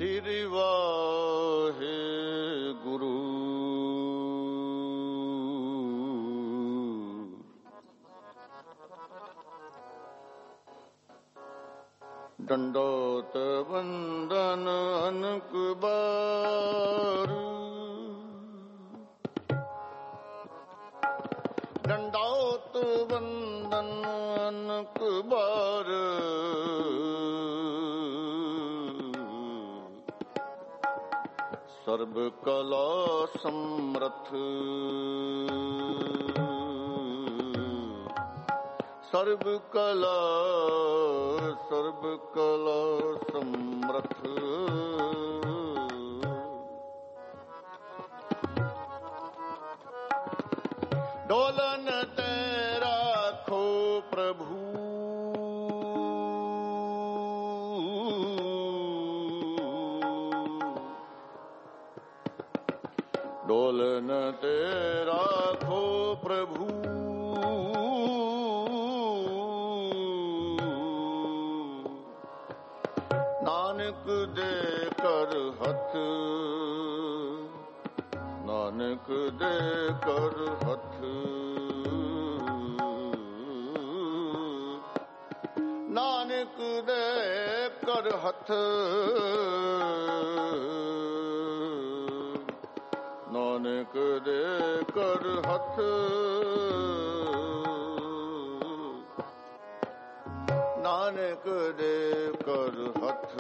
ਸ੍ਰੀ ਵਾਹਿਗੁਰੂ। ਡੰਡੋਤ ਬੰਦਨ ਅਨਕ ਬਾਰ, ਡੰਡੋਤ ਬੰਦਨ ਅਨਕ ਬਾਰ, ਸਰਬ ਕਲਾ ਸਮਰਥ, ਸਰਬ ਕਲਾ ਸਮਰਥ। ਡੋਲਨ ਤੇ ਰਾਖੋ ਪ੍ਰਭੂ, ਡੋਲਨ ਤੇ ਰਾਖੋ ਪ੍ਰਭੂ, ਨਾਨਕ ਦੇ ਕਰ ਹੱਥ, ਨਾਨਕ ਦੇ ਕਰ ਹੱਥ, ਨਾਨਕ ਦੇ ਕਰ ਹੱਥ, ਨਾਨਕ ਦੇ ਕਰ ਹੱਥ, ਨਾਨਕ ਦੇ ਕਰ ਹੱਥ।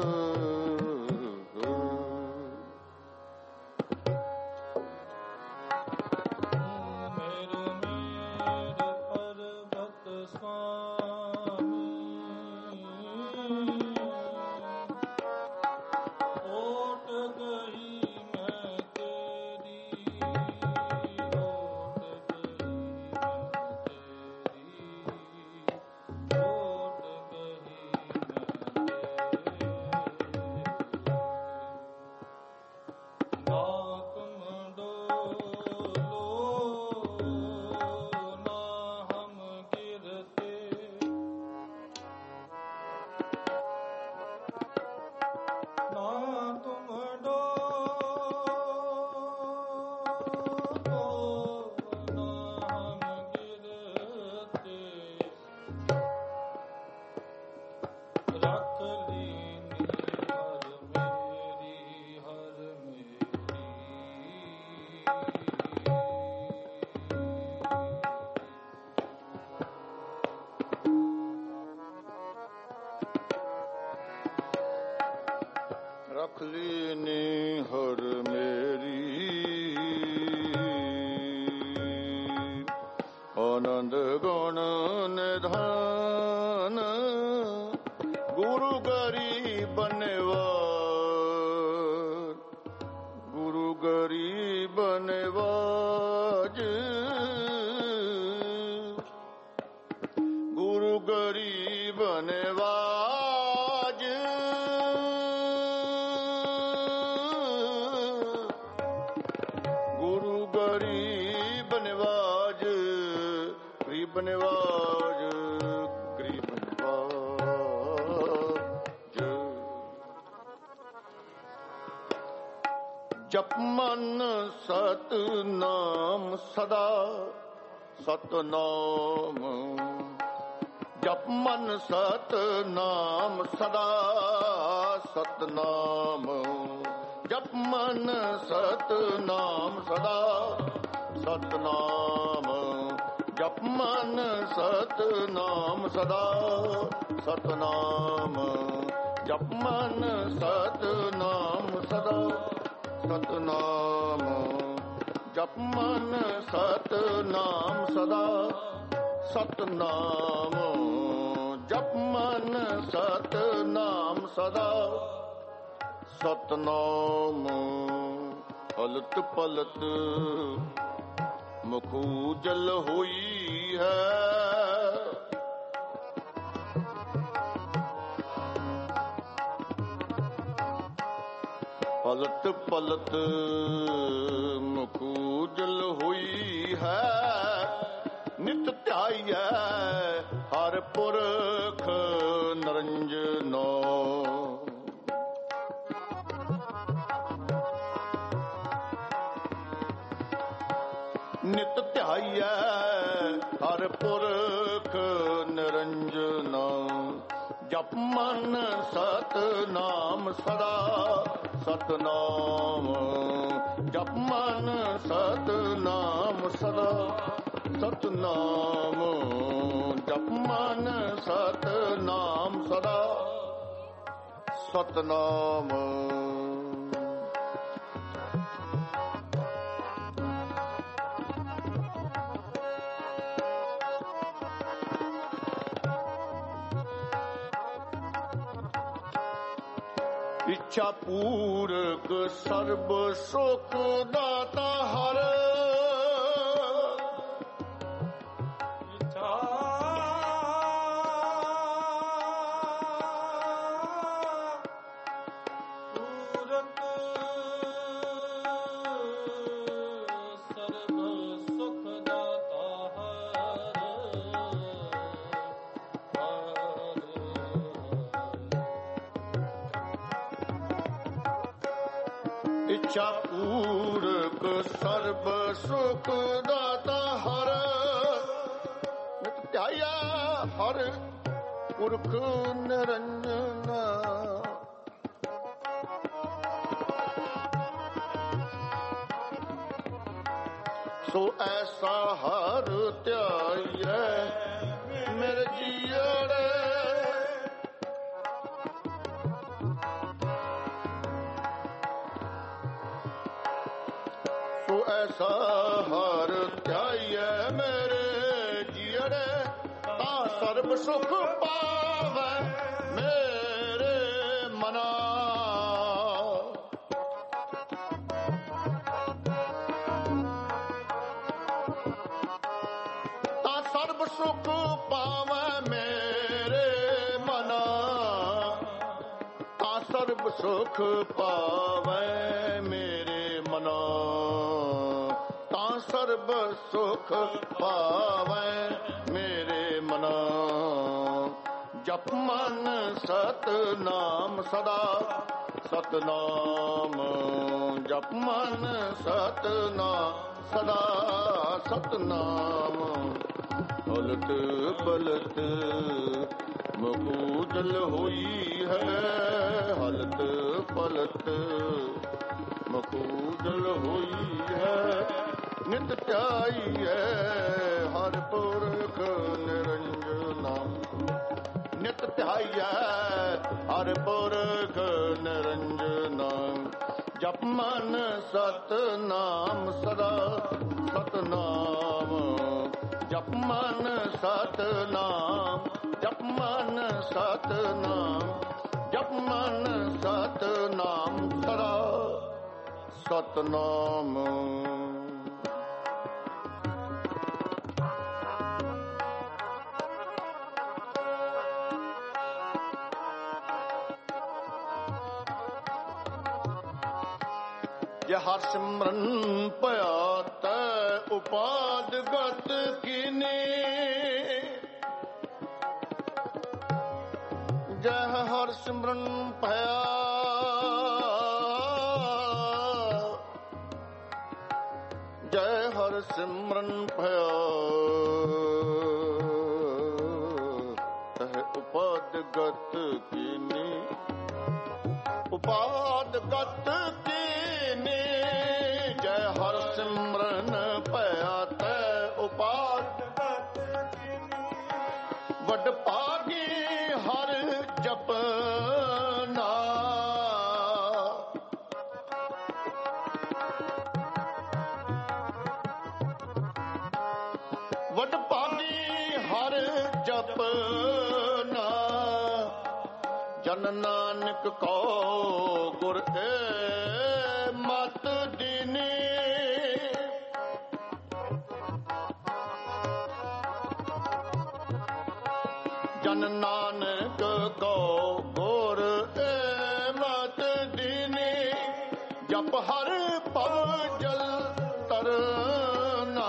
ਰਖ ਲੀਨੀ ਹਰ ਮੇਰੀ, ਆਨੰਦ ਗੁਣ ਨਿਧਾਨ, ਗੁਰੂ ਗਰੀਬ ਨਿਵਾਜ, ਗੁਰੂ ਗਰੀਬ ਨਿਵਾਜ, ਗੁਰੂ ਗਰੀਬ ਨਿਵਾਜ, ਗੁਰੂ ਗਰੀਬ ਨਿਵਾਜ, ਗਰੀਬ ਨਿਵਾਜ, ਗਰੀਬ ਨਿਵਾਜ। ਜਪ ਮਨ ਸਤਨਾਮ ਸਦਾ, ਸਤਨਾਮ ਜਪ ਮਨ ਸਤਨਾਮ ਸਦਾ, ਸਤਨਾਮ ਜਪ ਮਨ ਸਤਨਾਮ ਸਦਾ, ਸਤਨਾਮ ਜਪ ਮਨ ਸਤਨਾਮ ਸਦਾ, ਸਤਨਾਮ ਜਪ ਮਨ ਸਤਨਾਮ ਸਦਾ, ਸਤਨਾਮ ਜਪ ਮਨ ਸਤਨਾਮ ਸਦਾ, ਸਤਨਾਮ ਜਪ ਮਨ ਸਤਨਾਮ ਸਦਾ, ਸਤਨਾਮ ਹਲਤ ਪਲਤ ਮੁਖ ਉਜਲ ਹੋਈ ਹੈ, ਪਲਟ ਪਲਟ ਮੁਖ ਉਜਲ ਹੋਈ ਹੈ, ਨਿਤ ਧਿਆਈਐ ਹਰ ਪੁਰਖ ਨਿਰੰਜਨੋ। ਧਿਆਈਐ ਹਰਿ ਪੁਰਖ ਨਿਰੰਜਨਾ। ਜਪ ਮਨ ਸਤਨਾਮ ਸਦਾ ਸਤਨਾਮ। ਜਪ ਮਨ ਸਤਨਾਮ ਸਦਾ ਸਤਨਾਮ। ਜਪ ਮਨ ਸਤਨਾਮ ਸਦਾ ਸਤਨਾਮ। ਇੱਛਾ ਪੂਰਕ ਸਰਬ ਸੁਖ ਦਾਤਾ ਹਰ। ਇੱਛਾ ਪੂਰਕ ਸਰਬ ਸੁਖ ਦਾਤਾ ਹਰ। ਇੱਛਾ ਪੂਰਕ ਸਰਬ ਸੁਖ ਦਾਤਾ ਹਰ। ਨਿਤ ਧਿਆਇਆ ਹਰ ਪੁਰਖ ਨਿਰੰਜਨਾ। ਸੋ ਐਸਾ ਹਰ ਧਿਆਈਐ ਮੇਰੇ ਜੀਅੜੇ। ਐਸਾ ਹਰ ਧਿਆਈਐ ਮੇਰੇ ਜੀਅੜੇ। ਤਾਂ ਸਰਬ ਸੁਖ ਪਾਵੈ ਮੇਰੇ ਮਨਾ। ਤਾਂ ਸਰਬ ਸੁਖ ਪਾਵੈ ਮੇਰੇ ਮਨਾ। ਤਾਂ ਸਰਬ ਸੁਖ ਪਾਵੈ ਮੇਰੇ ਮਨਾ। ਤਾਂ ਸਰਬ ਸੁਖ ਪਾਵੈ ਮੇਰੇ ਮਨਾ। ਜਪ ਮਨ ਸਤਨਾਮ ਸਦਾ ਸਤਨਾਮ। ਜਪ ਮਨ ਸਤਨਾਮ ਸਦਾ ਸਤਨਾਮ। ਹਲਤ ਪਲਤ ਮਕੂਦਲ ਹੋਈ ਹੈ। ਹਲਤ ਪਲਤ ਮਕੂਦਲ ਹੋਈ ਹੈ। ਨਿਤ ਧਿਆਈਐ ਹਰਿ ਪੁਰਖ ਨਿਰੰਜਨਾ। ਨਿਤ ਧਿਆਈਐ ਹਰਿ ਪੁਰਖ ਨਿਰੰਜਨਾ। ਜਪ ਮਨ ਸਤਨਾਮ ਸਦਾ ਸਤਨਾਮ। ਜਪ ਮਨ ਸਤਨਾਮ। ਜਪ ਮਨ ਸਤਨਾਮ। ਜਪ ਮਨ ਸਤਨਾਮ ਸਦਾ ਸਤਨਾਮ। ਜੇ ਹਰਿ ਸਿਮਰਨ ਭਇਆ ਤੈ ਉਪਾਦ ਗਤ ਕੀਨੀ। ਜੈ ਹਰਿ ਸਿਮਰਨ ਭਇਆ ਜੈ ਹਰਿ ਸਿਮਰਨ ਭਇਆ ਤੈ ਉਪਾਦ ਗਤ ਕੀਨੀ। ਉਪਾਦ ਗਤ ਕੀਨੀ। ਜੈ ਹਰਿ ਸਿਮਰਨ ਭਇਆ ਤੈ ਉਪਾਦ ਗਤ ਕੀਨੀ। ਵੱਡ ਭਾਗੀ ਹਰਿ ਜਪਨਾ। ਵੱਡ ਭਾਗੀ ਹਰਿ ਜਪਨਾ। ਜਨ ਨਾਨਕ ਕੋ ਗੁਰ ਏ ਮਤ ਦੀਨੀ। ਜਨ ਨਾਨਕ ਕੋ ਗੁਰ ਏ ਮਤ ਦੀਨੀ। ਜਪ ਹਰਿ ਭਵ ਜਲ ਤਰਨਾ।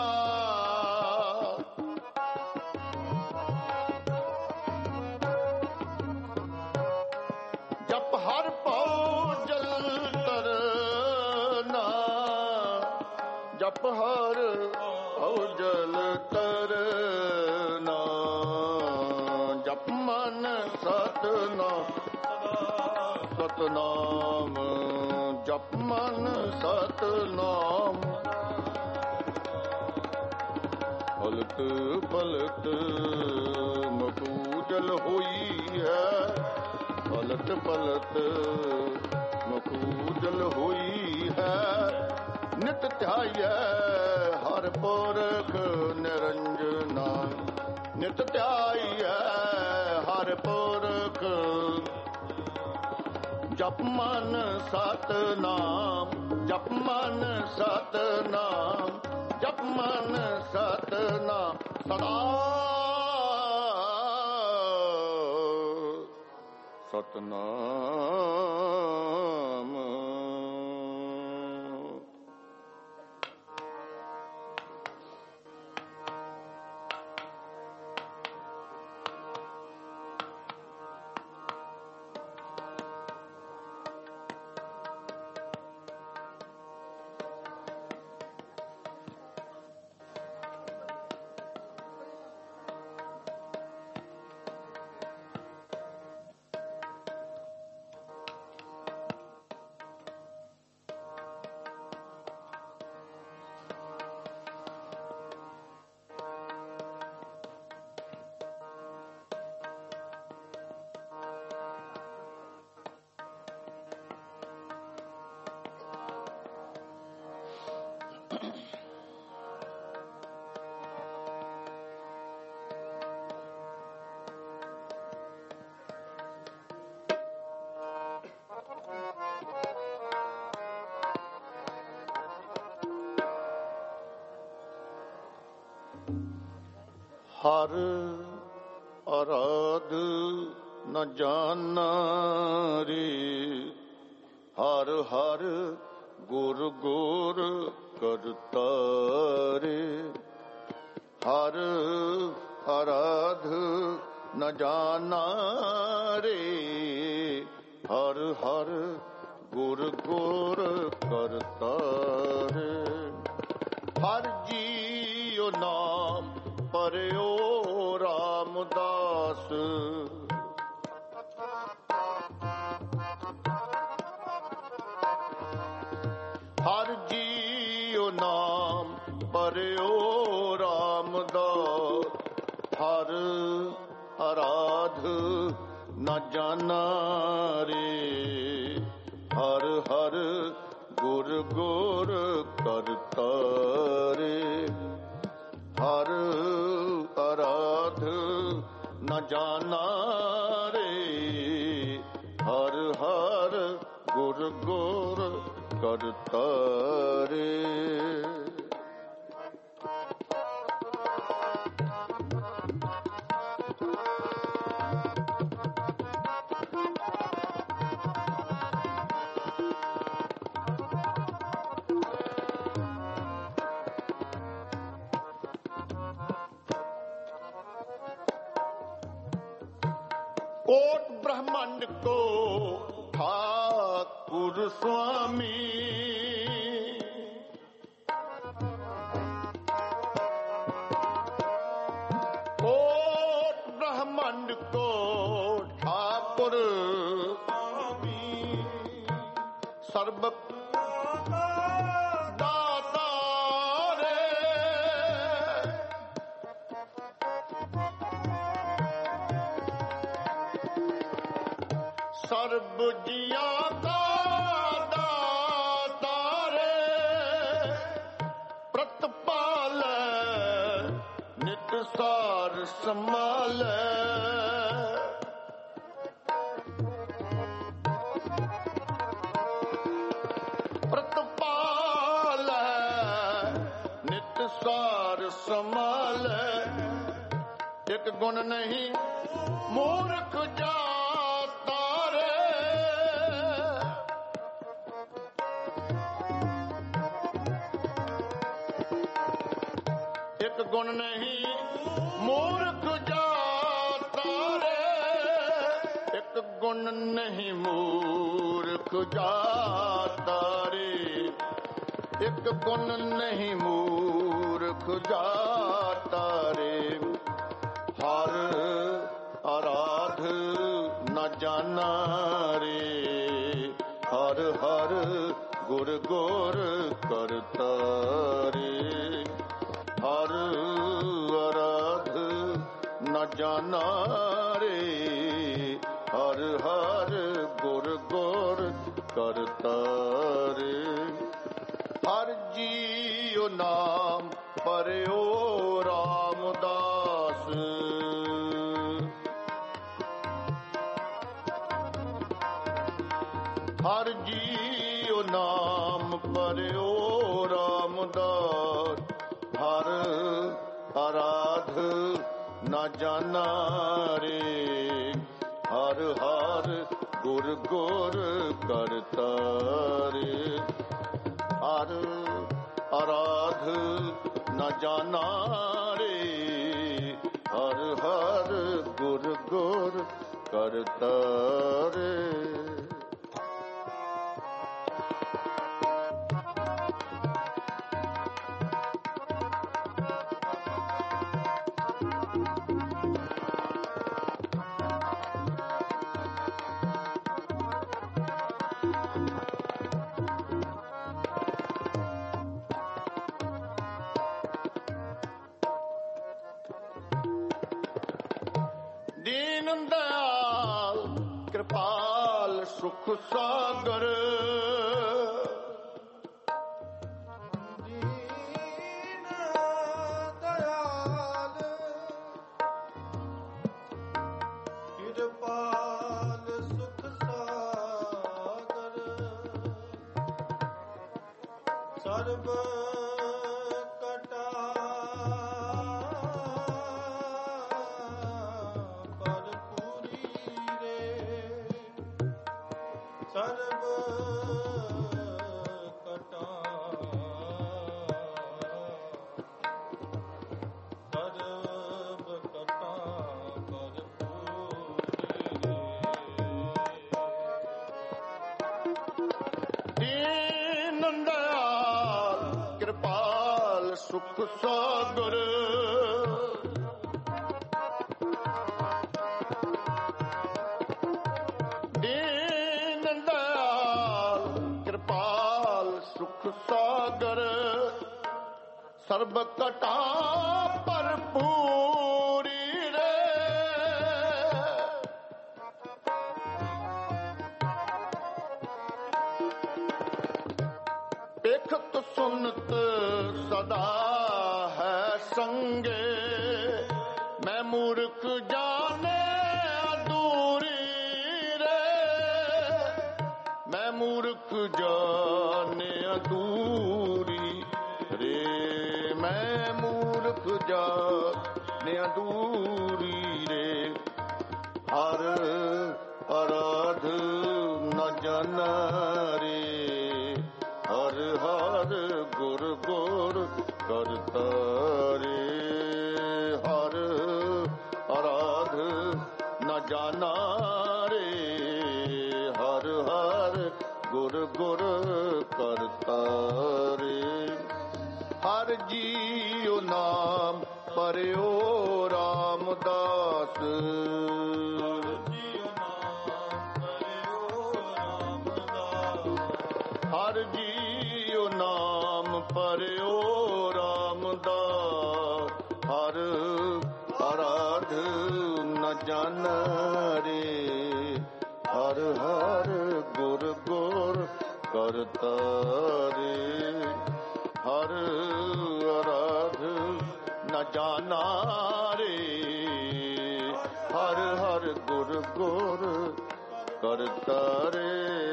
ਜਪ ਹਰਿ ਭਵ ਜਲ ਤਰਨਾ। ਜਪ ਹਰਿ ਭਉਜਲ ਤਰਨਾ ਜਪ ਮਨ ਸਤਨਾਮ ਸਤਨਾਮ ਜਪ ਮਨ ਸਤਨਾਮ ਪਲਕ ਪਲਕ ਮਕੂਜਲ ਹੋਈ ਹੈ ਪਲਕ ਪਲਕ ਮਕੂਜਲ ਹੋਈ ਹੈ ਨਿਤ ਧਿਆਈਐ ਹਰ ਪੁਰਖ ਨਿਰੰਜਨਾ ਨਿਤ ਧਿਆਈਐ ਹਰ ਪੁਰਖ ਜਪ ਮਨ ਸਤਨਾਮ ਜਪ ਮਨ ਸਤਨਾਮ ਜਪ ਮਨ ਸਤਨਾਮ ਸਦਾ ਸਤਨਾਮ ਹਰ ਅਰਾਧ ਨ ਜਾਣਾ ਰੇ ਹਰ ਹਰ ਗੁਰ ਗੁਰ ਕਰਤਾ ਰੇ ਹਰ ਅਰਾਧ ਨ ਜਾਣਾ ਰੇ ਹਰ ਹਰ ਗੁਰ ਗੁਰ ਕਰਤਾ ਰੇ ਹਰ ਜੀਉ ਨਾਮ ਪਰਿਓ ਰਾਮਦਾਸ ਹਰ ਜੀਉ ਨਾਮ ਪਰਿਓ ਰਾਮਦਾਸ ਹਰ ਅਰਾਧ ਨ ਜਾਣਾ ਰੇ ਹਰ ਹਰ ਗੁਰ ਗੁਰ ਕਰਤਾ ਰੇ ਹਰ ਅਰਾਧ ਨ ਜਾਣਾ ਰੇ ਹਰ ਹਰ ਗੁਰ ਗੁਰ ਕਰਤਾ ਰੇ कोट ब्रह्मांड को ठाकुर स्वामी कोट ब्रह्मांड को ठाकुर स्वामी सर्व दाता रे सर्ब जिया का दाता रे प्रतपाल नित सार संभाल प्रतपाल नित सार संभाल एक गुण नहीं मूर्ख जाता रे एक गुण नहीं मूर्ख जाता रे एक गुण नहीं मूर्ख जाता रे एक गुण नहीं मूर्ख ਮੂਰਖ ਜਾਤਾ ਰੇ। ਹਰ ਆਰਾਧ ਨ ਜਾਨਾ ਰੇ। ਹਰ ਹਰ ਗੁਰ ਗੁਰ ਕਰਤਾ ਰੇ। ਹਰ ਆਰਾਧ ਨ ਜਾਨਾ ਰੇ। ਹਰ ਹਰ ਗੁਰ ਗੁਰ ਕਰਤਾ ਰੇ। ਹਰ ਜੀਉ ਨਾਮ ਪਰਿਓ ਰਾਮਦਾਸ। ਹਰ ਜੀਉ ਨਾਮ ਪਰਿਓ ਰਾਮਦਾਸ। ਹਰ ਆਰਾਧ ਨ ਜਾਨਾ ਰੇ। ਹਰ ਹਰ ਗੁਰ ਗੁਰ ਕਰਤਾ ਰੇ। ਹਰ ਆਰਾਧ ਨ ਜਾਨਾ ਰੇ। ਹਰ ਹਰ ਗੁਰ ਗੁਰ ਕਰਤਾ ਰੇ। ਦੀਨ ਦਇਆਲ ਕਿਰਪਾਲ ਸੁਖ ਸਾਗਰ। ਦੀਨ ਦਇਆਲ ਕਿਰਪਾਲ ਸੁਖ ਸਾਗਰ। ਸਰਬ ਸਰਬ ਕਟਾ ਸਰਬ ਕਟਾ ਦੀਨ ਦਇਆਲ ਕਿਰਪਾਲ ਸੁਖ ਸਾਗਰ। ਸਾਗਰ ਸਰਬ ਕਟਾ ਭਰਪੂਰੀ ਰੇ। ਪੇਖਤ ਸੁਨਤ ਸਦਾ ਹੈ ਸੰਗੇ। ਮੈਂ ਮੂਰਖ ਜਾਣੇ ਅਧੂਰੀ ਰੇ। ਮੈਂ ਮੂਰਖ ਜਾਣੇ ਅਧੂਰੀ ਰੇ। ਮੈਂ ਮੂਰਖ ਜਾਣੇ ਅਧੂਰੀ ਰੇ। ਹਰ ਆਰਾਧ ਨ ਜਾਨਾ ਰੇ। ਹਰ ਹਰ ਗੁਰ ਗੁਰ ਕਰਤਾ ਰੇ। ਹਰ ਆਰਾਧ ਨ ਜਾਨਾ ਰੇ। ਹਰ ਹਰ ਗੁਰ ਗੁਰ ਕਰਤਾ ਰੇ। ਹਰ ਜੀਉ ਨਾਮ ਪਰਿਓ ਰਾਮਦਾਸ। ਹਰ ਜੀਉ ਨਾਮ ਪਰਿਓ ਰਾਮਦਾਸ। ਹਰ ਆਰਾਧ ਨ ਜਾਨਾ ਰੇ। ਹਰ ਹਰ ਗੁਰ ਗੁਰ ਕਰਤਾ ਰੇ। ਹਰ ਆਰਾਧ ਨ ਜਾਨਾ ਰੇ। ਹਰ ਹਰ ਗੁਰ ਗੁਰ ਕਰਤਾ ਰੇ।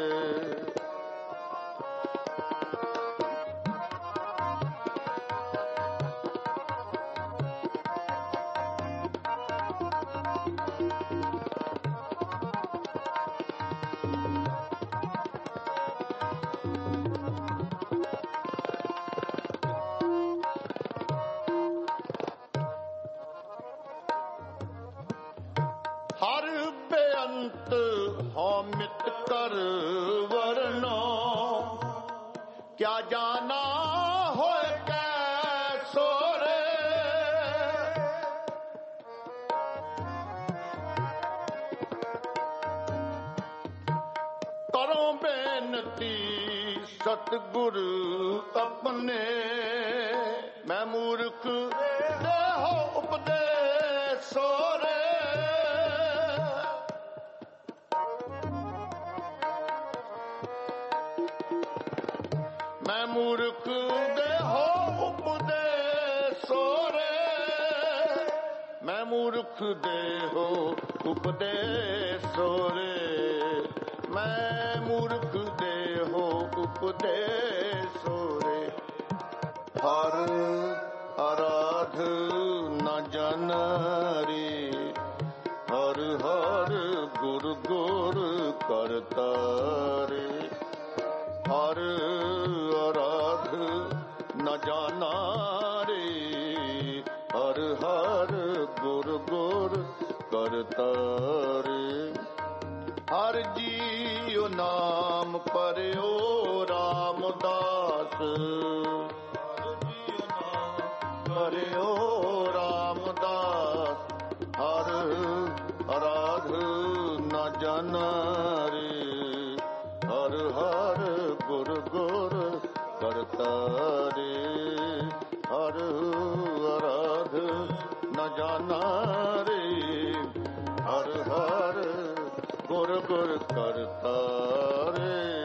ਹਰ ਬੇਅੰਤ ਹਉ ਮਿਤ ਕਰ ਵਰਨੋ। ਕਿਆ ਜਾਨਾ ਹੋਇ ਕੈ ਸੋ ਕਰੋ ਬੇਨਤੀ ਸਤਿਗੁਰ ਆਪਣੇ, ਮੈਂ ਮੂਰਖ ਦੇਹੋ ਉਪਦੇਸ਼ ਸੋਰੇ। ਮੈਂ ਮੂਰਖ ਦੇਹੋ ਉਪਦੇਸ਼ ਸੋਰੇ, ਮੈਂ ਮੂਰਖ ਦੇਹੋ ਉਪਦੇਸ਼ ਸੋਰੇ, ਮੈਂ ਮੂਰਖ ਦੇਹੋ ਉਪਦੇਸ਼ ਸੋਰੇ। ਹਰ ਆਰਾਧ ਨ ਜਾਣਾਰੇ, ਹਰ ਹਰ ਗੁਰ ਗੁਰ ਕਰਤਾਰੇ। ਹਰ ਆਰਾਧ ਨ ਜਾਣਾਰੇ, ਹਰ ਹਰ ਗੁਰ ਗੁਰ ਕਰਤਾਰੇ। ਹਰ ਜੀਉ ਨਾਮ ਪਰਿਓ ਰਾਮਦਾਸ, ਪਰਿਓ ਰਾਮਦਾਸ। ਹਰ ਆਰਾਧ ਨ ਜਾਣਾਰੇ, ਹਰ ਹਰ ਗੁਰ ਗੁਰ ਕਰਤਾਰੇ। ਹਰ ਆਰਾਧ ਨ ਜਾਣਾਰੇ, ਹਰ ਹਰ ਗੁਰ ਗੁਰ ਕਰਤਾਰੇ।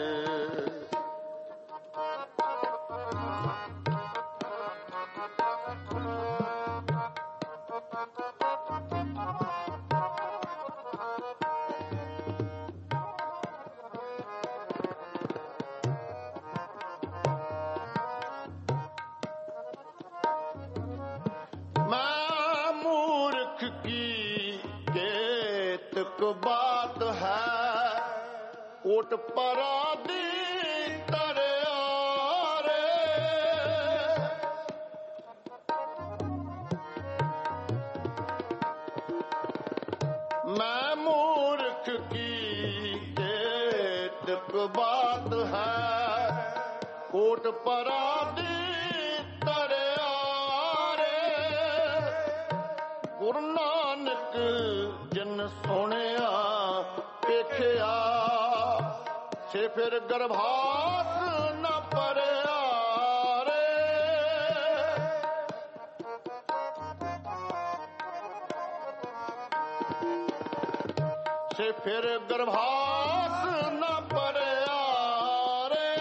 ਮੈਂ ਮੂਰਖ ਕੀ ਕੇਤਕ ਬਾਤ ਹੈ, ਓਟ ਪਰਾਦੀ ਤਰਿਆਰੇ। ਮੈਂ ਮੂਰਖ ਕੀ ਕੇਤਕ ਬਾਤ ਹੈ, ਓਟ ਪਰਾਦੀ ਗੁਰੂ ਨਾਨਕ ਜਿਨ ਸੁਣਿਆ ਵੇਖਿਆ, ਸੇ ਫਿਰ ਗਰਭਾਸ ਨ ਪਰਿਆ ਰੇ। ਸੇ ਫਿਰ ਗਰਭਾਸ ਨ ਪਰਿਆ ਰੇ,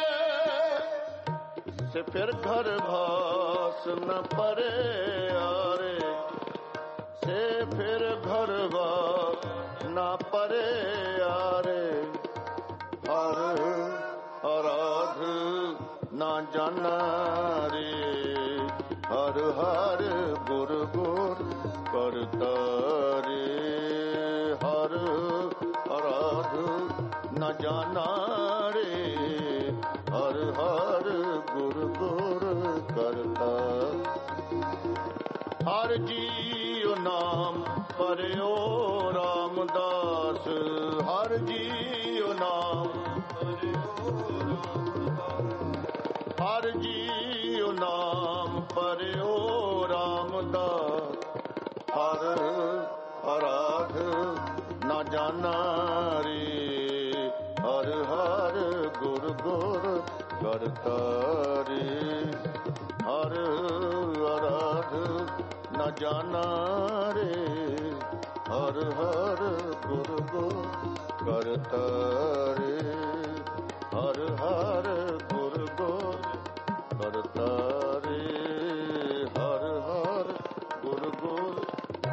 ਸੇ ਫਿਰ ਗਰਭਾਸ ਨ ਪਰਿਆ ਰੇ, ਸੇ ਫਿਰ ਘਰਵਾ ਨਾ ਪਰਿਆ ਰੇ। ਹਰ ਆਰਾਧ ਨਾ ਜਾਣਾਰੇ, ਹਰ ਹਰ ਗੁਰ ਗੁਰ ਕਰਤਾਰੇ। ਹਰ ਆਰਾਧ ਨਾ ਜਾਣਾਰੇ, ਹਰ ਹਰ ਗੁਰ ਗੁਰ ਕਰਤਾਰੇ। ਹਰ ਜੀਉ ਨਾਮ ਪਰਿਓ ਰਾਮਦਾਸ, ਹਰ ਜੀਉ ਨਾਮ ਹਰ ਜੀਉ ਨਾਮ ਪਰਿਓ ਰਾਮਦਾਸ। ਹਰ ਆਰਾਧ ਨ ਜਾਣਾਰੇ, ਹਰ ਹਰ ਗੁਰ ਗੁਰ ਕਰਤਾਰੇ। ਹਰ ਆਰਾਧ ਨ ਜਾਣਾਰੇ, ਹਰ ਹਰ ਗੁਰ ਗੁਰ ਕਰਤਾਰੇ। ਹਰ ਹਰ ਗੁਰ ਗੁਰ ਕਰਤਾਰੇ। ਹਰ ਹਰ ਗੁਰ ਗੁਰ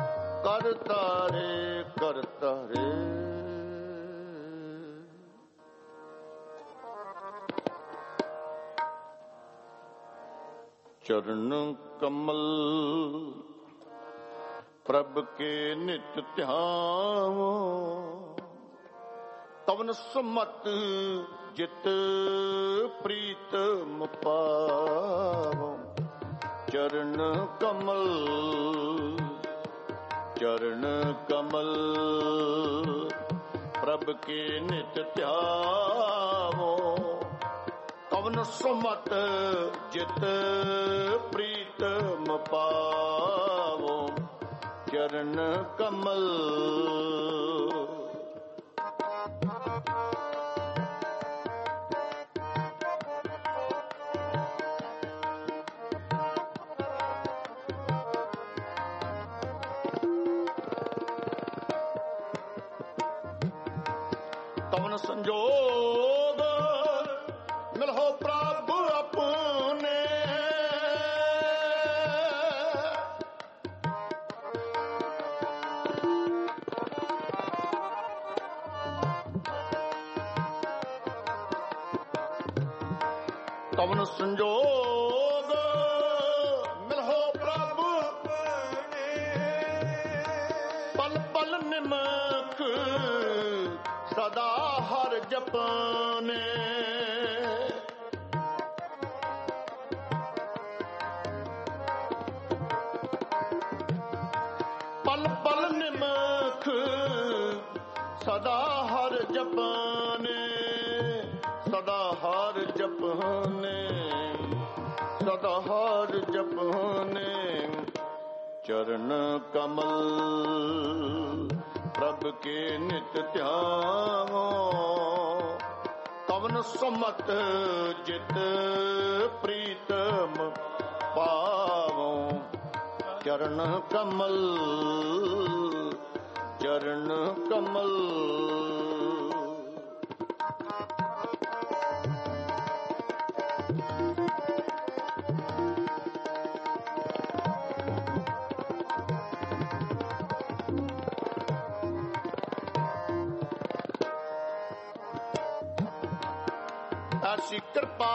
ਕਰਤਾਰੇ ਕਰਤਾਰੇ। ਚਰਨ ਕਮਲ ਪ੍ਰਭ ਕੇ ਨਿਤ ਧਿਆਵੋ, ਤਵਨ ਸਮਤ ਜਿਤ ਪ੍ਰੀਤਮ ਪਾਵੋ। ਚਰਨ ਕਮਲ ਚਰਨ ਕਮਲ ਪ੍ਰਭ ਕੇ ਨਿਤ ਧਿਆਵੋ, ਕਵਨ ਸੁਮਤ ਜਿਤ ਪ੍ਰੀਤਮ ਪਾਵੋ। ਚਰਨ ਕਮਲ ਕਵਨ ਸੰਜੋਗ ਮਿਲਹੁ ਪ੍ਰਭ ਆਪਣੇ। ਕਵਨ ਸੰਜੋਗ ਮਿਲਹੁ ਪ੍ਰਭ ਪਲ ਪਲ ਨਿਮਖ ਸਦਾ ਹਰ ਜਪਨੇ। ਪਲ ਪਲ ਨਿਮਖ ਸਦਾ ਹਰ ਜਪਨੇ। ਸਦਾ ਹਰ ਜਪਨੇ, ਸਦਾ ਹਰ ਜਪਨੇ। ਚਰਨ ਕਮਲ ਪ੍ਰਭ ਕੇ ਨਿਤ ਧਿਆਵੋ। ਕਵਨ ਸੁਮਤ ਜਿਤ ਪ੍ਰੀਤਮ ਪਾਵੋ। ਚਰਨ ਕਮਲ, ਚਰਨ ਕਮਲ। ਐਸੀ ਕਿਰਪਾ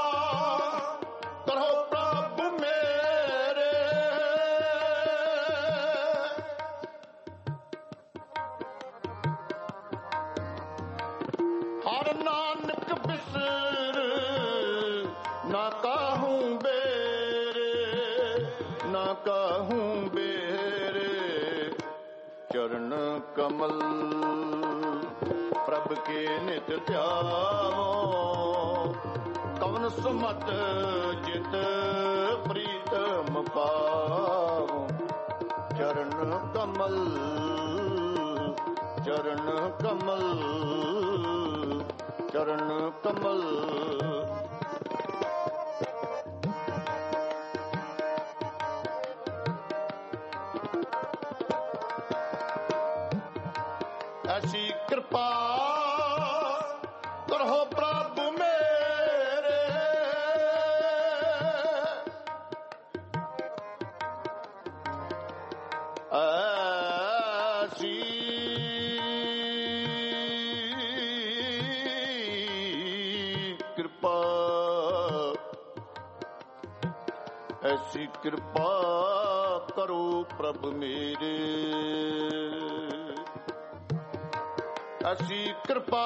ਕਰੋ ਪ੍ਰਭ ਮੇਰੇ। ਹਰ ਨਾਨਕ ਬਿਸਰ ਨਾ ਕਾਹੂੰ ਬੇਰੇ। ਨਾ ਕਾਹੂੰ ਬੇਰੇ। ਚਰਨ ਕਮਲ ਪ੍ਰਭ ਕੇ ਨਿਤ ਧਿਆਵੋ। ਕਵਨ ਸੁਮਤ ਜਿਤ ਪ੍ਰੀਤਮ ਪਾਵੋ। ਚਰਨ ਕਮਲ, ਚਰਨ ਕਮਲ, ਚਰਨ ਕਮਲ। ਐਸੀ ਕਿਰਪਾ ਕਰੋ ਪ੍ਰਭ ਮੇਰੇ। ਐਸੀ ਕਿਰਪਾ, ਐਸੀ ਕਿਰਪਾ ਕਰੋ ਪ੍ਰਭ ਮੇਰੇ। ਐਸੀ ਕਿਰਪਾ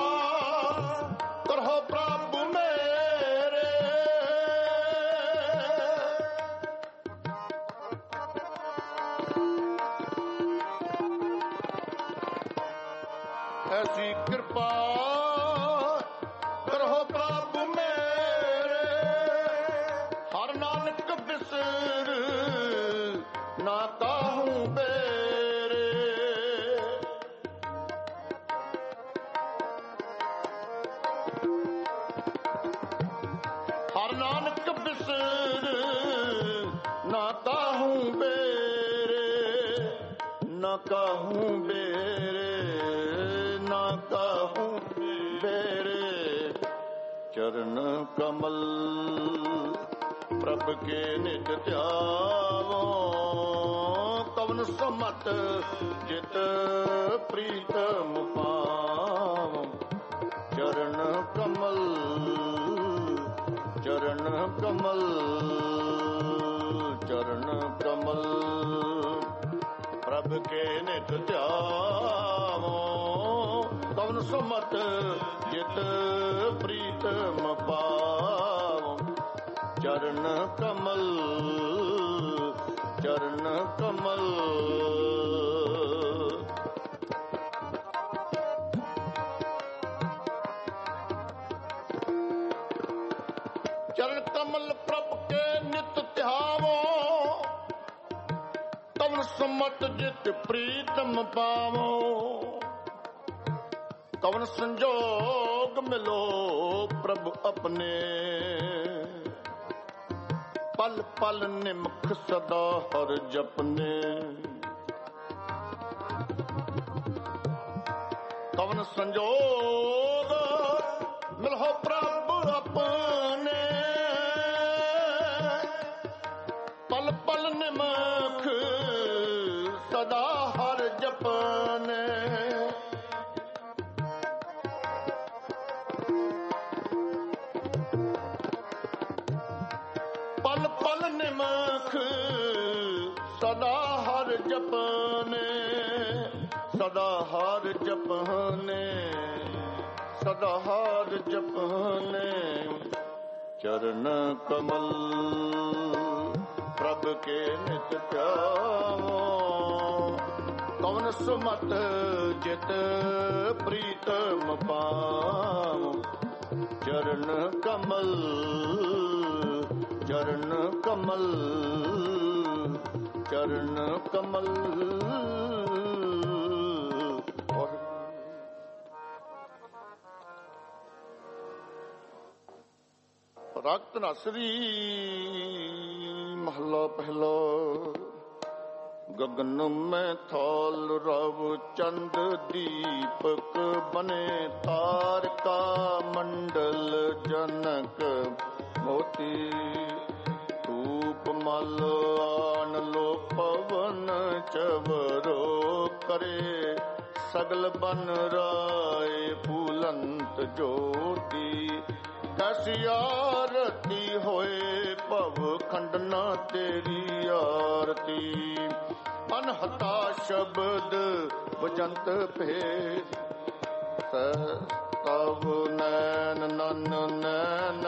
ਕਰੋ ਪ੍ਰਭ ਮੇਰੇ। ਐਸੀ ਕਿਰਪਾ ਕਰੋ ਪ੍ਰਭ ਮੇਰੇ। ਹਰ ਨਾਨਕ ਬਿਸਰ ਨਾ ਕਾਹੂੰ ਬੇਰੇ। ਹਰ ਨਾਨਕ ਬਿਸਰ ਨਾ ਕਾਹੂੰ ਬੇਰੇ। ਨਾ ਕਾਹੂੰ ਬੇਰੇ, ਨਾ ਕਾਹੂੰ ਬੇਰੇ। ਚਰਨ ਕਮਲ ਪ੍ਰਭ ਕੇ ਨਿਤ ਧਿਆਵੋ। ਕਵਨ ਸੁਮਤ ਜਿਤ ਪ੍ਰੀਤਮ ਪਾਵੋ। ਚਰਨ ਕਮਲ, ਚਰਨ ਕਮਲ, ਚਰਨ ਕਮਲ। ਪ੍ਰਭ ਕੇ ਨਿਤ ਧਿਆਵੋ। ਕਵਨ ਸੁਮਤ ਜਿਤ ਪ੍ਰੀਤਮ ਪਾਵੋ। ਚਰਨ ਕਮਲ, ਚਰਨ ਕਮਲ। ਚਰਨ ਕਮਲ ਪ੍ਰਭ ਕੇ ਨਿਤ ਧਿਆਵੋ। ਕਵਨ ਸੁਮਤ ਜਿਤ ਪ੍ਰੀਤਮ ਪਾਵੋ। ਕਵਨ ਸੰਜੋਗ ਮਿਲੋ ਪ੍ਰਭ ਆਪਣੇ। ਪਲ ਪਲ ਨਿਮਖ ਸਦਾ ਹਰ ਜਪਨੇ। ਕਵਨ ਸੰਜੋਗ ਮਿਲਹੁ ਪ੍ਰਭ ਆਪਣੇ ਪਲ ਪਲ ਨਿਮਖ ਸਦਾ ਹਰ ਜਪਨੇ ਪਲ ਪਲ ਨਿਮਖ ਸਦਾ ਹਰ ਜਪਨੇ ਸਦਾ ਹਰ ਜਪਨੇ ਸਦਾ ਹਰ ਜਪਨੇ ਚਰਨ ਕਮਲ ਪ੍ਰਭ ਕੇ ਨਿਤ ਧਿਆਵੋ ਕਵਨ ਸੁਮਤ ਜਿਤ ਪ੍ਰੀਤਮ ਪਾਵੋ ਚਰਨ ਕਮਲ ਚਰਨ ਕਮਲ ਚਰਨ ਕਮਲ ਰਾਗ ਧਨਾਸਰੀ ਮਹਲਾ ਪਹਿਲਾ ਗਗਨ ਮੈਂ ਥਾਲ ਰਵ ਚੰਦ ਦੀਪਕ ਬਨੇ ਤਾਰਕਾ ਮੰਡਲ ਜਨਕ ਮੋਤੀ ਧੂਪ ਮਲ ਆਨ ਲੋ ਪਵਨ ਚਵਰੋ ਕਰੇ ਸਗਲ ਬਨ ਰਾਏ ਫੂਲੰਤ ਜੋਤੀ ਐਸੀ ਆਰਤੀ ਹੋਏ ਭਵ ਖੰਡਨਾ ਤੇਰੀ ਆਰਤੀ ਅਨਹਤਾ ਸ਼ਬਦ ਬਜੰਤ ਭੇਦ ਤਵ ਨੈਨ ਨਨ ਨੈਨ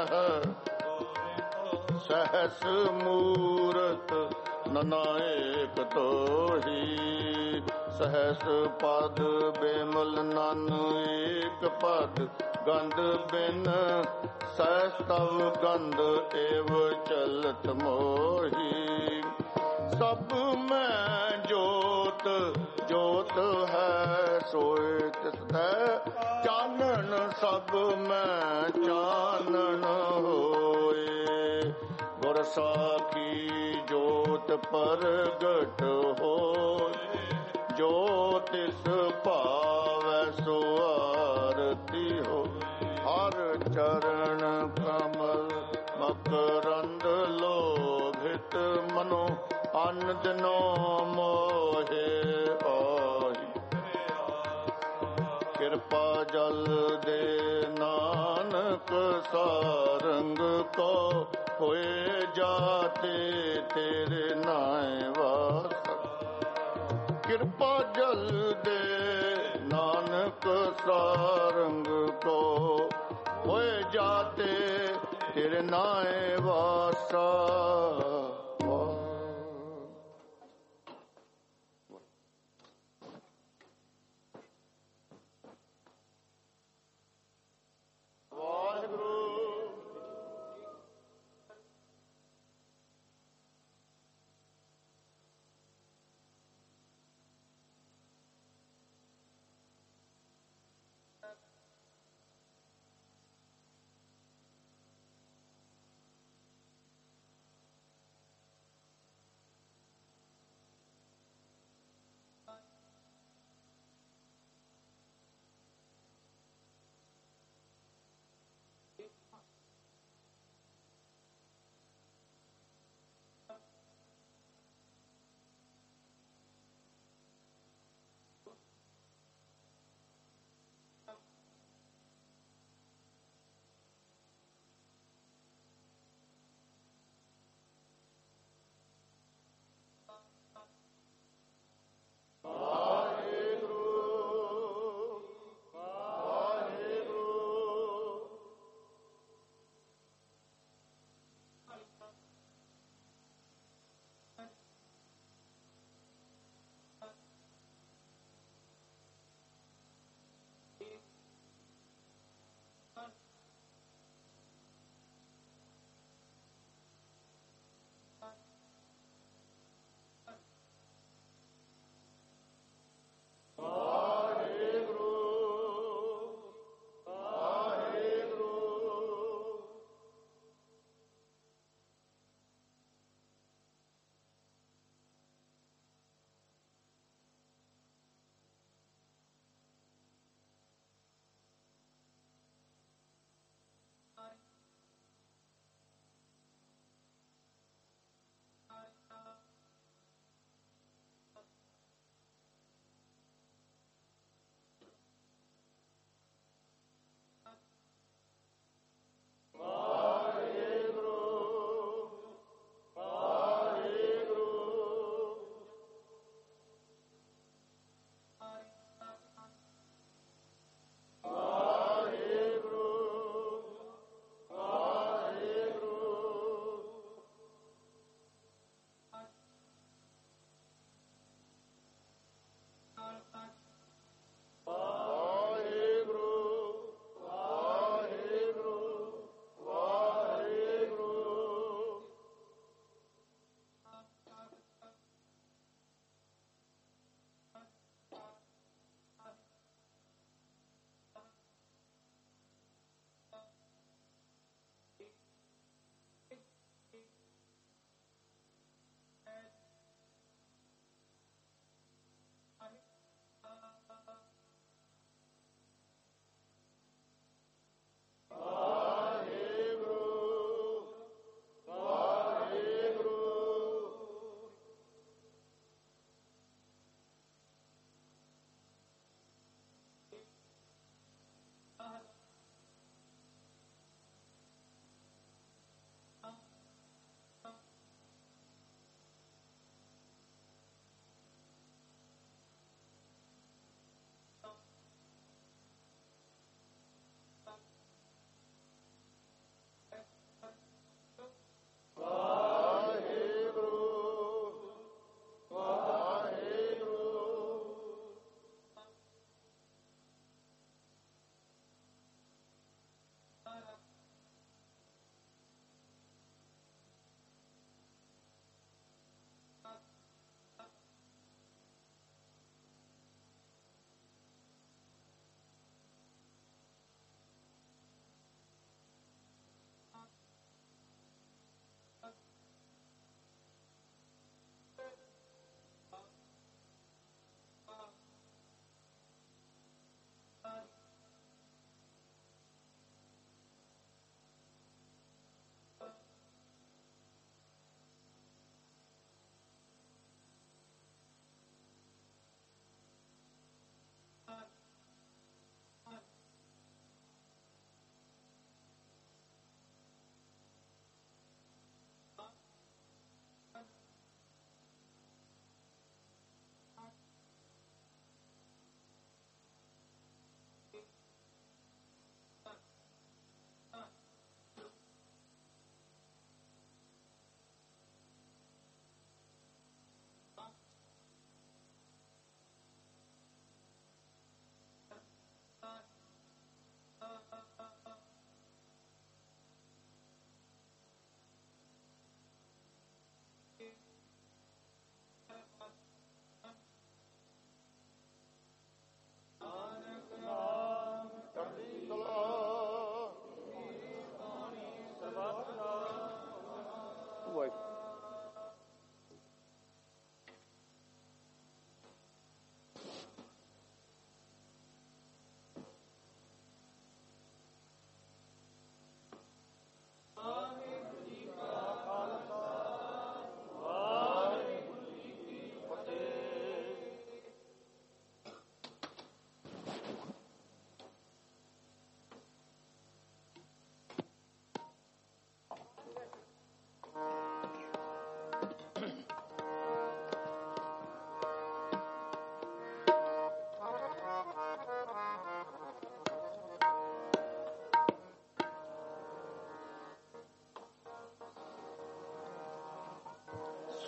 ਸਹਸ ਮੂਰਤ ਨਨਾਇਕ ਤੋਹੀ ਸਹਸ ਪਦ ਬੇਮਲ ਨਨ ਏਕ ਪਦ ਗੰਧ ਬਿਨ ਸਹਿਸਤਵ ਗੰਧ ਏਵ ਚਲਤ ਮੋਹੀ ਸਭ ਮੈਂ ਜੋਤ ਜੋਤ ਹੈ ਸੋਇ ਤਿਸੈ ਚਾਨਣ ਸਭ ਮੈਂ ਚਾਨਣ ਹੋਏ ਗੁਰ ਸਾਖੀ ਜੋਤ ਪ੍ਰਗਟ ਹੋਏ ਜੋ ਤਿਸ ਭਾਵੈ ਸੋ ਆਰਤੀ ਹੋ ਹਰ ਚਰਨ ਕਮਲ ਮਕਰੰਦ ਲੋਭਿਤ ਮਨੋ ਅਨ ਦਿਨੋ ਮੋਹੇ ਆਹੀ ਕਿਰਪਾ ਜਲ ਦੇ ਨਾਨਕ ਸਾਰੰਗ ਕੋ ਹੋਏ ਜਾਤੇ ਤੇਰੇ ਨਾਏ ਵਾਸ ਕਿਰਪਾ ਜਲ ਦੇ ਨਾਨਕ ਸਾਰੰਗ ਕੋ ਹੋਏ ਜਾਤੇ ਤੇਰੇ ਨਾਏ ਵਾਸਾ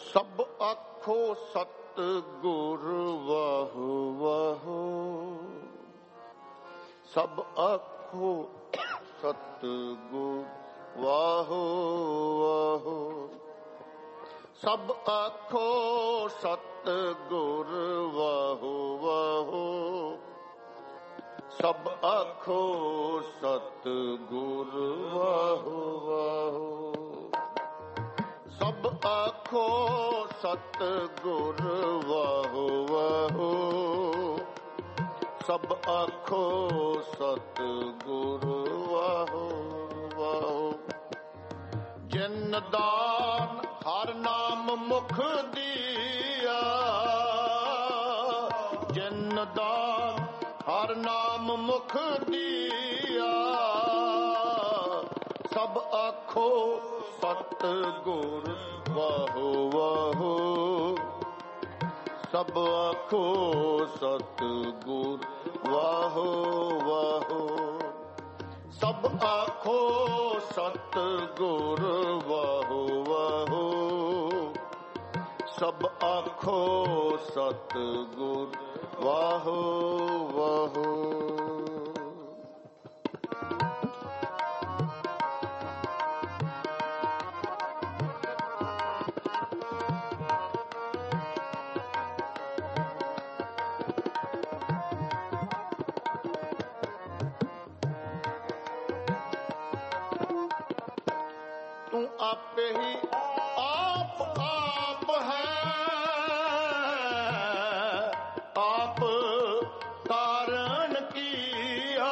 ਸਭ ਆਖੋ ਸਤ ਗੁਰ ਵਾਹੁ ਵਾਹੁ, ਸਭ ਆਖੋ ਸਤ ਗੁਰ ਵਾਹੁ ਵਾਹੁ, ਸਭ ਆਖੋ ਸਤ ਗੁਰ ਵਾਹੁ ਵਾਹੁ, ਸਭ ਆਖੋ ਸਤ ਗੁਰ ਵਾਹੁ ਵਾਹੁ, ਸਭ ਆਖੋ ਸਤ ਗੁਰ ਵਾਹੁ ਵਾਹੁ, ਸਭ ਆਖੋ ਸਤ ਗੁਰ ਵਾਹੁ ਵਾਹੁ। ਜਿਨ ਦਾਨ ਹਰ ਨਾਮ ਮੁਖ ਦੀਆ, ਜਿਨ ਦਾਨ ਹਰ ਨਾਮ ਮੁਖ ਦੀਆ, ਸਭ ਆਖੋ ਸਤ ਗੁਰ ਵਾਹੁ ਵਾਹੁ, ਸਭ ਆਖੋ ਸਤ ਗੁਰ ਵਾਹੁ ਵਾਹੁ, ਸਭ ਆਖੋ ਸਤ ਗੁਰ ਵਾਹੁ ਵਾਹੁ, ਸਭ ਆਖੋ ਸਤ ਗੁਰ ਵਾਹੁ ਵਾਹੁ। ਤੂੰ ਆਪੇ ਹੀ ਆਪ ਆਪ ਹੈ, ਆਪ ਕਾਰਨ ਕੀਆ,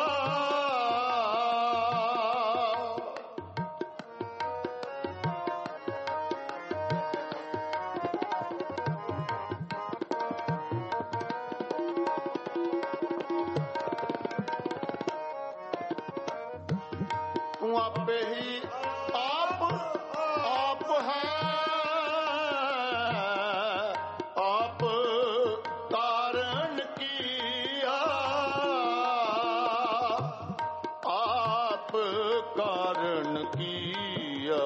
ਤੂੰ ਆਪੇ ਹੀ ਆਪ ਆਪ ਹੈ, ਆਪ ਕਾਰਨ ਕੀਆ, ਆਪ ਕਾਰਨ ਕੀਆ,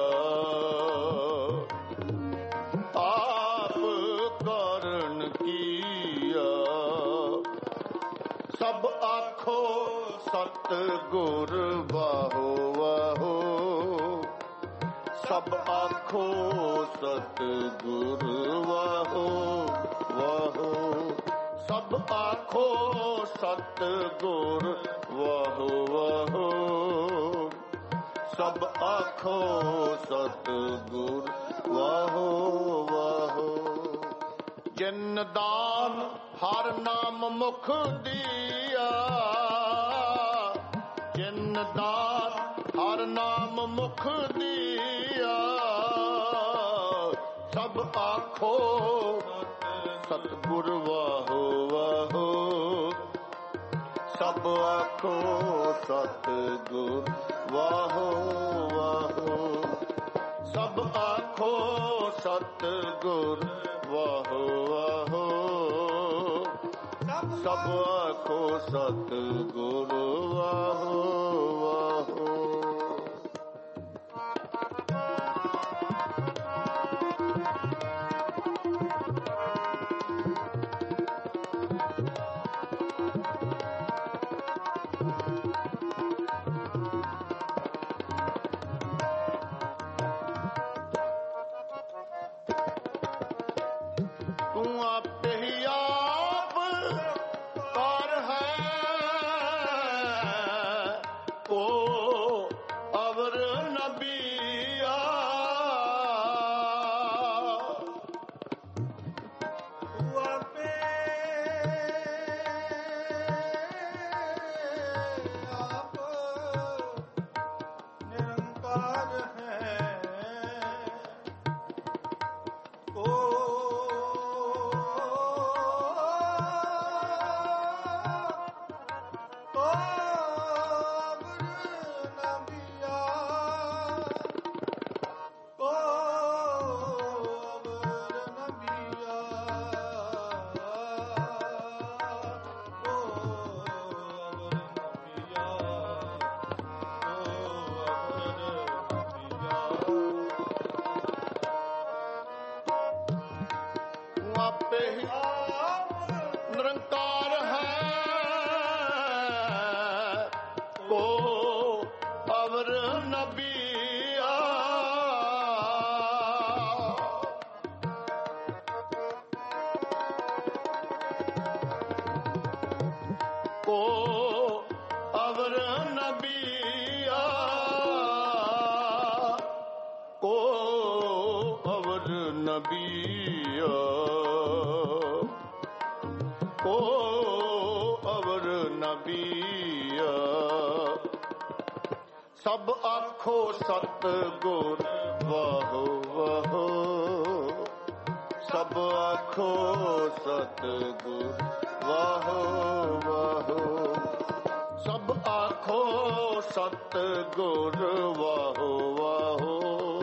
ਆਪ ਕਾਰਨ ਕੀਆ, ਸਭ ਆਖੋ ਸਤ ਗੁਰ ਵਾਹੁ ਵਾਹੁ, ਸਭ ਆਖੋ ਸਤ ਗੁਰ ਵਾਹੁ ਵਾਹੁ, ਸਭ ਆਖੋ ਸਤ ਗੁਰ ਵਾਹੁ ਵਾਹੁ, ਸਭ ਆਖੋ ਸਤ ਗੁਰ ਵਾਹੁ ਵਾਹੁ। ਜਿਨ ਦਾਨ ਹਰ ਨਾਮ ਮੁਖ ਦੀਆ, ਜਿਨ ਦਾਨ ਹਰ ਨਾਮ ਮੁਖ ਦੀਆ, ਸਭ ਆਖੋ ਸਤ ਗੁਰ ਵਾਹੁ ਵਾਹੁ, ਸਭ ਆਖੋ ਸਤ ਗੁਰ ਵਾਹੁ ਵਾਹੁ, ਸਭ ਆਖੋ ਸਤ ਗੁਰ ਵਾਹੁ ਵਾਹੁ, ਸਭ ਆਖੋ ਸਤ ਗੁਰ ਵਾਹੁ ਵਾਹੁ। ਤੂੰ ਆਪੇ ਹੀ ਆਪ ਕਰ ਹੈ, ਕੋ ਨਿਰੰਕਾਰ ਹੈ ਕੋ ਅਵਰ ਨਬੀਆ ਕੋ ਅਵਰ ਨਬੀਆ ਕੋ ਅਵਰ ਨਬੀਆ ਕੋ ਅਵਰ ਨਬੀਆ ਸਭ ਆਖੋ ਸਤਿਗੁਰ ਵਾਹੋ ਵਾਹੋ ਸਭ ਆਖੋ ਸਤਿਗੁਰ ਵਾਹੋ ਵਾਹੋ ਸਭ ਆਖੋ ਸਤਿਗੁਰ ਵਾਹੋ ਵਾਹੋ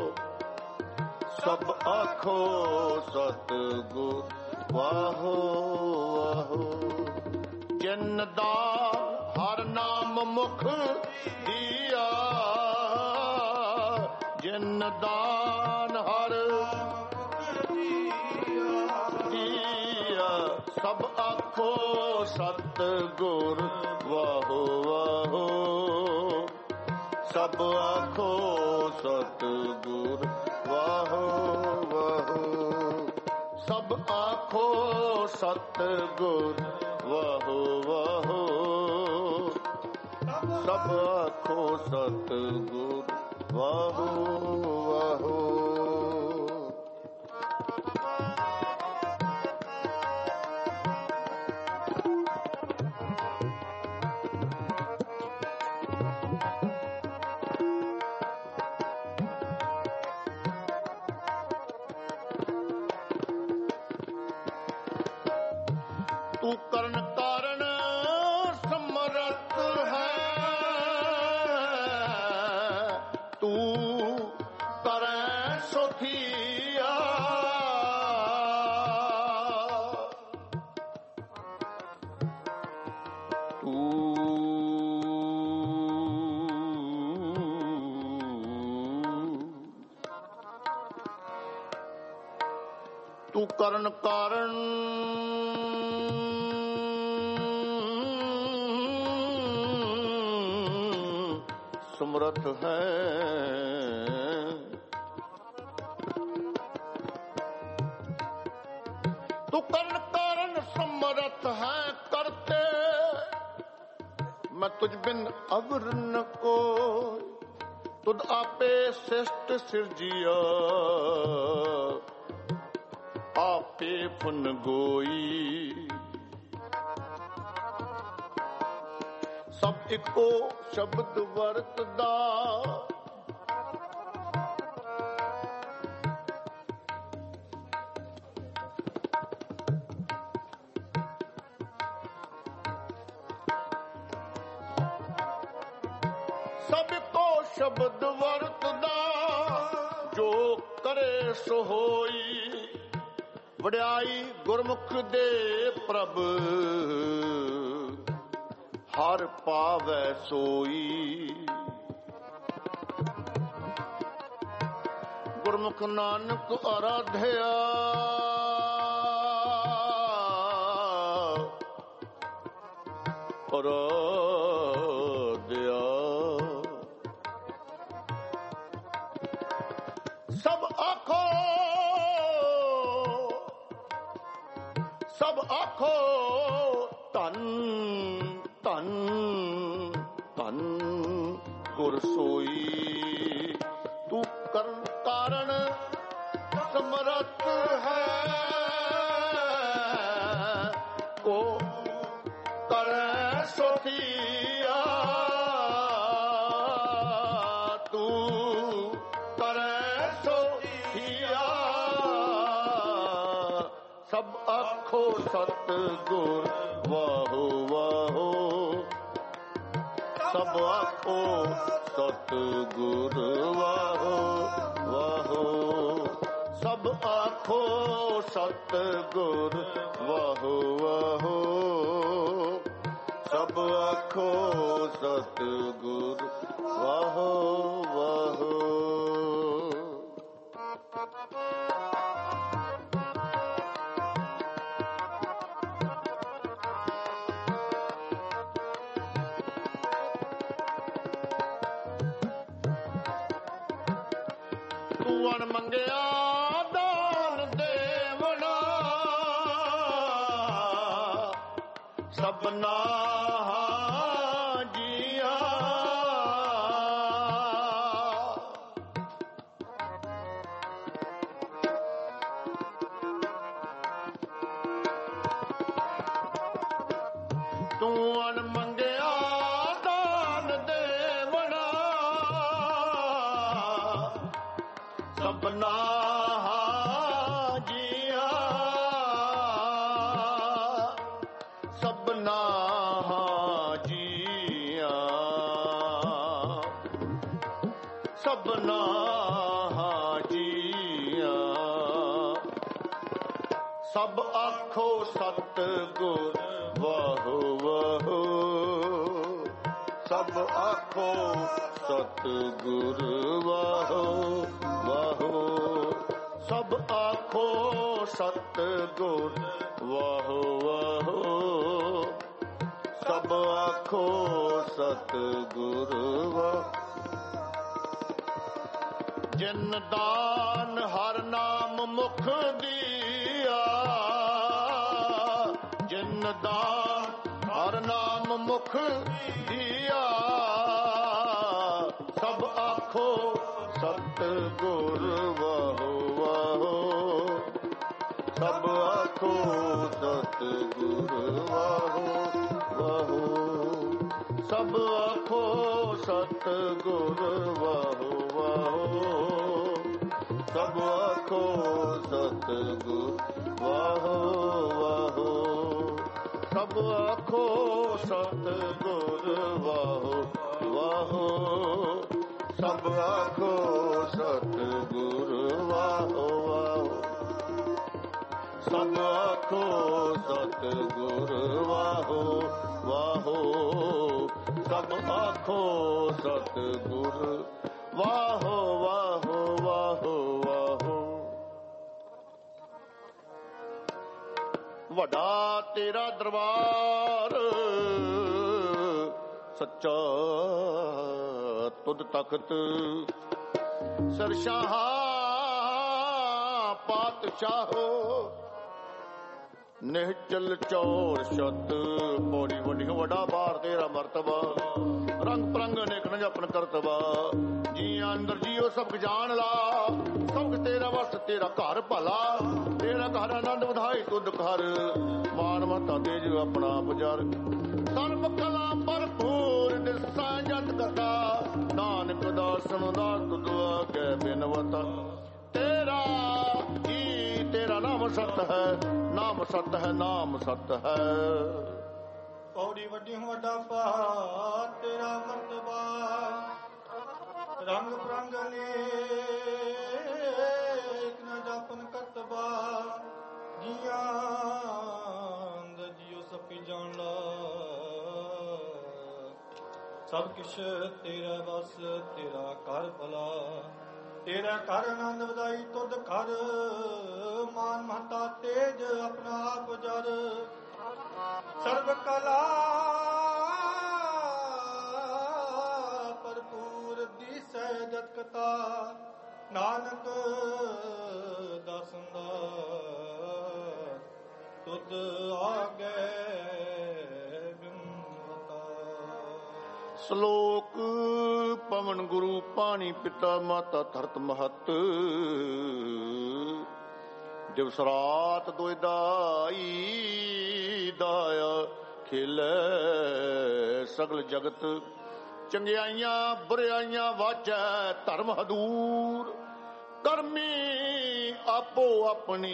ਸਭ ਆਖੋ ਸਤਿਗੁਰ ਵਾਹੋ ਵਾਹੋ ਜਿਨ ਦਾ ਹਰ ਨਾਮ ਮੁਖ ਦੀਆ ਜਿਨ ਦਾਨ ਹਰ ਦੀਆ ਸਭ ਆਖੋ ਸਤਿਗੁਰ ਵਾਹੋ ਵਾਹੋ ਸਭ ਆਖੋ ਸਤਿਗੁਰ ਵਾਹੋ ਵਾਹੋ ਸਭ ਆਖੋ ਸਤਿਗੁਰ ਵਾਹੋ ਵਾਹੋ ਸਭ ਆਖੋ ਸਤਿਗੁਰ ਵਾਹੋ ਵਾਹੋ ਤੂੰ ਕਰਨ ਕਾਰਨ ਸਮਰੱਥ ਹੈ ਤੂੰ ਕਰੈ ਸੋ ਥੀਆ ਤੂੰ ਕਰਨ ਕਾਰਨ ਸਮਰੱਥ ਹੈ ਤੂੰ ਕਰਨ ਕਾਰਨ ਸਮਰੱਥ ਹੈ ਕਰਤੇ ਮੈਂ ਤੁਝ ਬਿਨ ਅਵਰ ਨ ਕੋਈ ਤੁਧ ਆਪੇ ਸਿਸ਼ਟ ਸਿਰਜਿਆ ਆਪੇ ਫੁਨ ਗੋਈ ਸਭ ਇੱਕੋ ਸ਼ਬਦ ਵਰਤਦਾ ਸਭ ਇੱਕੋ ਸ਼ਬਦ ਵਰਤਦਾ ਜੋ ਕਰੇ ਸੋ ਹੋਈ ਵਡਿਆਈ ਗੁਰਮੁਖ ਦੇ ਪ੍ਰਭ ਹਰ ਪਾਵੈ ਸੋਈ ਗੁਰਮੁਖ ਨਾਨਕ ਅਰਾਧਿਆ ਅਰਾਧਿਆ ਸਭ ਆਖੋ ਸਭ ਆਖੋ ਧੰਨ ਧੰਨ ਧੰਨ ਗੁਰ ਸੋਈ ਤੂੰ ਕਰਨ ਕਾਰਨ ਸਮਰੱਥ ਹੈ ਕੋ ਕਰੈ ਸੋ ਥੀਆ ਤੂੰ ਕਰੈ ਸੋ ਥੀਆ ਸਭ ਆਖੋ ਸਤਿਗੁਰ ਵਾਹੋ ਵਾਹੋ ਸਭ ਆਖੋ ਸਤਿਗੁਰ ਵਾਹੋ ਵਾਹੋ ਸਭ ਆਖੋ ਸਤਿਗੁਰ ਵਾਹੋ ਵਾਹੋ ਸਭ ਆਖੋ ਸਤਿਗੁਰ ਵਾਹੋ ਵਾਹੋ ਤੂੰ ਅਣ ਮੰਗਿਆ ਦਾਨ ਦੇਵਣਾ ਸਭਨਾ ਜੀਆ ਤੂੰ ਅਣ ਮੰਗਿਆ ਦਾਨ ਦੇਵਣਾ ਸਭਨਾ ਜੀਆ ਸਭਨਾ ਜੀਆ ਸਭਨਾ ਜੀਆ ਸਭ ਆਖੋ ਸਤਿਗੁਰ ਵਾਹੋ ਵਾਹੋ ਸਭ ਆਖੋ ਸਤਿਗੁਰ ਵਾਹੋ ਵਾਹੋ ਸਭ ਆਖੋ ਸਤਿਗੁਰ ਵਾਹੋ ਵਾਹੋ ਸਭ ਆਖੋ ਸਤਿਗੁਰ ਵਾਹੋ ਜਿਨ ਦਾਨ ਹਰ ਨਾਮ ਮੁਖ ਦੀਆ ਜਿਨ ਦਾਨ ਹਰ ਨਾਮ ਮੁਖ ਦੀਆ ਸਭ ਆਖੋ ਸਤਿਗੁਰ ਵਾਹੋ ਵਾਹੋ ਸਭ ਆਖੋ ਸਤਿਗੁਰ ਵਾਹੋ ਵਾਹੋ ਸਭ ਆਖੋ ਸਤਿਗੁਰ ਵਾਹੋ ਵਾਹੋ ਸਭ ਆਖੋ ਸਤਿਗੁਰ ਵਾਹੋ ਵਾਹੋ ਸਭ ਆਖੋ ਸਤਿਗੁਰ ਵਾਹੋ ਵਾਹੋ ਸਭ ਆਖੋ ਸਤਿਗੁਰ ਵਾਹੋ ਵਾਹੋ ਸਭ ਆਖੋ ਸਤਿਗੁਰ ਵਾਹੋ ਵਾਹੋ ਸਭ ਆਖੋ ਸਤਿਗੁਰ ਵਾਹੋ ਵਾਹੋ ਵਾਹੋ ਵਾਹੋ ਵੱਡਾ ਤੇਰਾ ਦਰਬਾਰ ਸੱਚਾ ਤੁਧ ਤਖਤ ਸਰਸ਼ਾਹ ਪਾਤਸ਼ਾਹੋ ਨਿਹਚਲ ਚੌਰ ਸ਼ਤ ਪੌੜੀ ਵੱਡੀ ਵੱਡਾ ਬਾਰ ਤੇਰਾ ਮਰਤਬਾ ਰੰਗ ਪ੍ਰੰਗ ਅਨੇਕ ਨ ਜਪਨ ਕਰਤਬਾ ਜੀਆਂ ਅੰਦਰ ਜੀਓ ਸਭ ਜਾਣ ਲਾ ਸਭ ਤੇਰਾ ਵਸ ਤੇਰਾ ਘਰ ਭਲਾ ਤੇਰਾ ਘਰ ਆਨੰਦ ਵਧਾਈ ਤੁਧ ਘਰ ਮਾਨ ਮਤਾ ਤੇਜ ਆਪਣਾ ਪੁਜਾਰ ਸਰਬ ਕਲਾ ਭਰਪੂਰ ਦਿਸਾ ਜਤ ਕਥਾ ਨਾਨਕ ਦਾਸਨ ਦਾ ਤੁਧ ਆਗੇ ਬਿਨਵਤਾ ਤੇਰਾ ਜੀ ਤੇਰਾ ਨਾਮ ਸਤ ਹੈ ਨਾਮ ਸਤ ਹੈ ਨਾਮ ਸਤ ਹੈ ਪੌੜੀ ਵੱਡੀ ਵੱਡਾ ਪਹਾੜ ਤੇਰਾ ਮਰਤਬਾ ਰੰਗ ਪ੍ਰੰਗ ਅਨੇਕ ਨ ਜਾਪਨ ਕਰਤਬਾ ਜੀਆਂ ਅੰਦਰ ਜੀਓ ਸਭ ਜਾਣ ਲਾ ਸਭ ਕਿਛ ਤੇਰਾ ਬਸ ਤੇਰਾ ਘਰ ਭਲਾ ਤੇਰਾ ਘਰ ਆਨੰਦ ਵਧਾਈ ਤੁਧ ਘਰ ਮਾਨ ਮਹਤਾ ਤੇਜ ਆਪਣਾ ਆਪ ਜਰ ਸਰਬ ਕਲਾ ਭਰਪੂਰ ਦੀਸੈ ਜਤ ਕਥਾ ਨਾਨਕ ਦਾਸਨ ਦਾ ਤੁਧ ਆਗੇ ਬਿਨਵਤਾ ਸ਼ਲੋਕ ਪਵਨ ਗੁਰੂ ਪਾਣੀ ਪਿਤਾ ਮਾਤਾ ਧਰਤ ਮਹਤ ਦਿਵਸ ਰਾਤ ਦੁਇ ਦਾਈ ਦਾਇਆ ਖੇਲੇ ਸਗਲ ਜਗਤ ਚੰਗਿਆਈਆਂ ਬੁਰਿਆਈਆਂ ਵਾਜੈ ਧਰਮ ਹਦੂਰ ਕਰਮੀ ਆਪੋ ਆਪਣੀ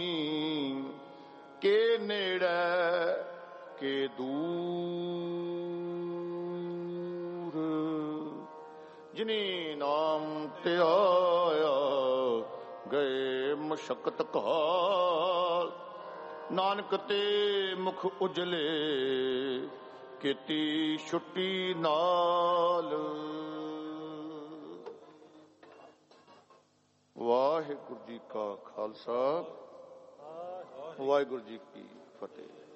ਕੇ ਨੇੜੇ ਕੇ ਦੂਰ ਜਿਨੀ ਨਾਮ ਤੇ ਆਇਆ ਗਏ ਮਸ਼ਕਤ ਕਾਲ ਨਾਨਕ ਤੇ ਮੁਖ ਉਜਲੇ ਕੀਤੀ ਛੁੱਟੀ ਨਾਲ। ਵਾਹਿਗੁਰੂ ਜੀ ਕਾ ਖਾਲਸਾ ਵਾਹਿਗੁਰੂ ਜੀ ਕੀ ਫਤਿਹ।